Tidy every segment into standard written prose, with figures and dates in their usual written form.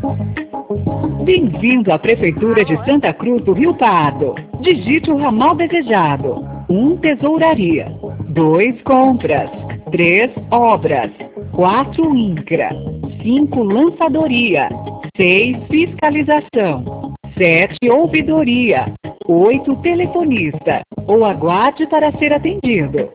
Bem-vindo à Prefeitura de Santa Cruz do Rio Pardo. Digite o ramal desejado. 1, tesouraria. 2, compras. 3, obras. 4, INCRA. 5, lançadoria. 6, fiscalização. 7, ouvidoria. 8, telefonista. Ou aguarde para ser atendido.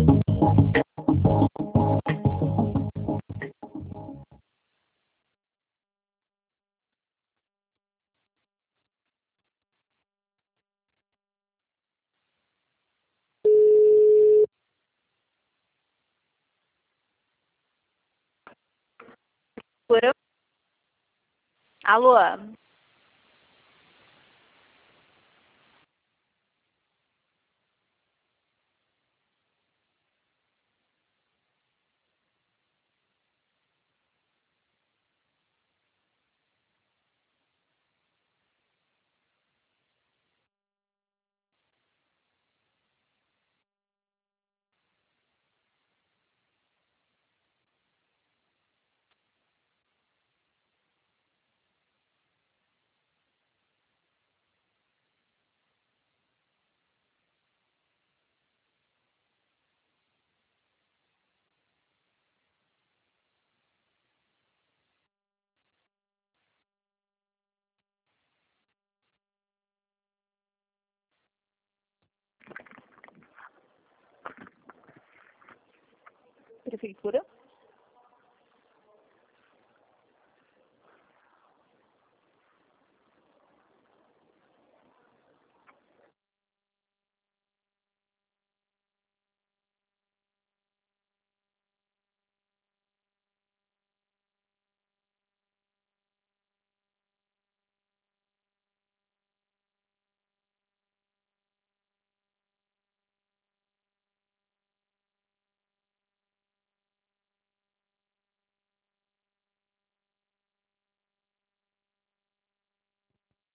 Alô? Prefeitura?